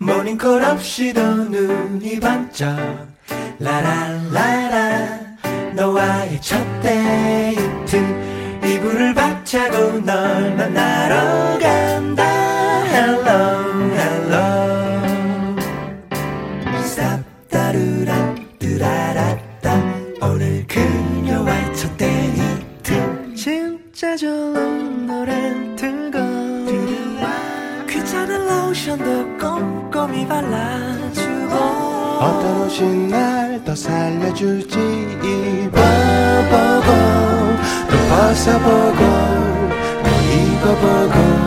모닝콜 없이도 눈이 번쩍 라라라라 너와의 첫 데이트 이불을 박차고 널 만나러 간다 Hello hello Stop 따르란 뜨라라따 오늘 그녀와의 첫 데이트 진짜 좋은 노래 틀고 귀찮은 로션도 꼼꼼히 발라주고 어떤 옷이 날 더 살려줄지 입어보고 또 벗어보고 또 입어보고